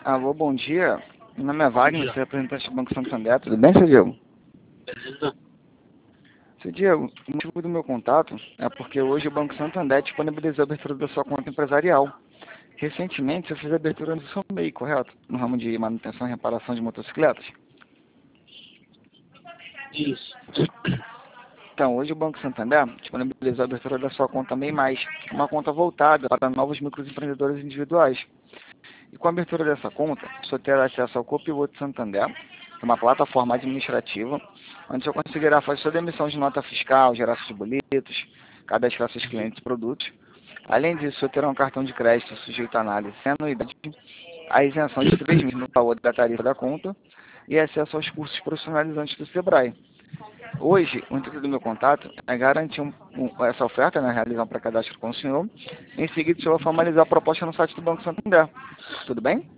Alô, bom dia. Meu nome é Bom Wagner, dia. sou representante do Banco Santander. Tudo bem, seu Diego? Beleza? Seu Diego, o motivo do meu contato é porque hoje o Banco Santander disponibilizou a abertura da sua conta empresarial. Recentemente, você fez a abertura no seu MEI, correto? No ramo de manutenção e reparação de motocicletas. Isso. Então, hoje o Banco Santander disponibilizou a abertura da sua conta MEI+, uma conta voltada para novos microempreendedores individuais. E com a abertura dessa conta, você terá acesso ao Copiloto Santander, que é uma plataforma administrativa, onde você conseguirá fazer sua demissão de nota fiscal, gerar seus boletos, cadastrar seus clientes e produtos. Além disso, você terá um cartão de crédito sujeito à análise sem anuidade, a isenção de 3 meses no valor da tarifa da conta e acesso aos cursos profissionalizantes do Sebrae. Hoje, o intuito do meu contato é garantir essa oferta, né, realizar um pré-cadastro com o senhor. Em seguida, o senhor vai formalizar a proposta no site do Banco Santander. Tudo bem?